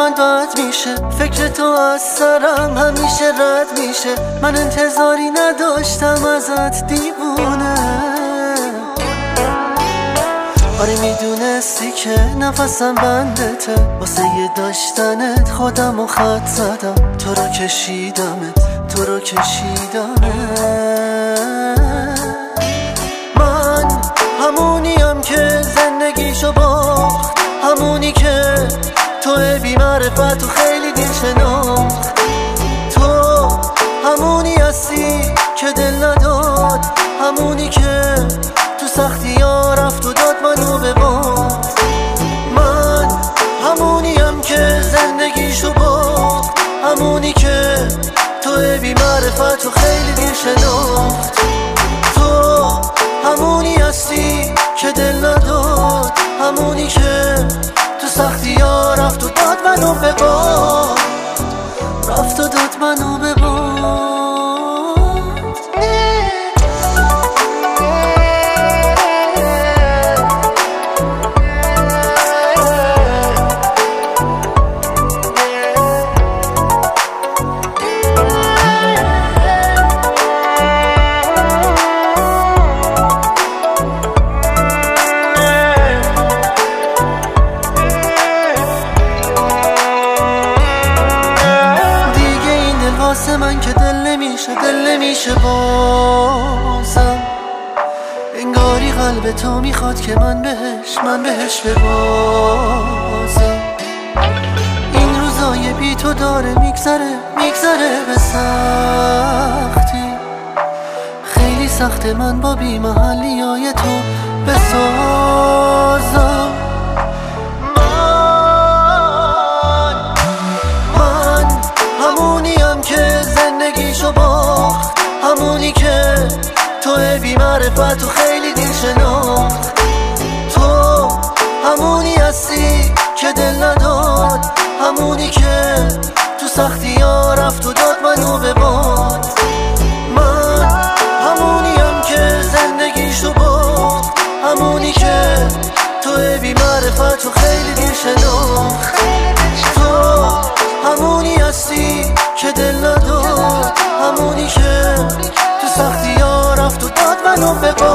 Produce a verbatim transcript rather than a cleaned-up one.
من بد میشه، فکر تو از سرم همیشه رد میشه. من انتظاری نداشتم ازت دیوونه. آره میدونستی که نفسم بندته، واسه یه داشتنت خودم و خط زدم. تو رو کشیدمت، تو رو کشیدمت. من همونیم که زندگیشو باخت، همونی که تو بی معرفت و خیلی دیر شناخت. تو همونی هستی که دل نداد، همونی که تو سختی ها رفت و داد منو به باد. من همونیم که زندگیشو باخت، همونی که تو بی معرفت و خیلی دیر شناخت. تو همونی هستی که دل نداد، همونی که تو سختی ها رفت و داد منو به باد. رفت و داد منو به باد. واسه من که دل نمیشه، دل نمیشه بازم. انگاری قلب تو میخواد که من بهش، من بهش ببازم. این روزای بی تو داره میگذره، میگذره به سختی. خیلی سخته من با بی محلی های تو بسازم. زندگیشو باخت، همونی که تو بی معرفت و خیلی دیر شناخت. تو همونی هستی که دل نداد، همونی که تو سختی ها رفت و داد منو به باد. من همونیم که زندگیشو باخت، همونی که تو بی معرفت و خیلی دیر شناخت. تو همونی هستی که دل نداد، همونی که تو سختی ها رفت و داد منو به باد.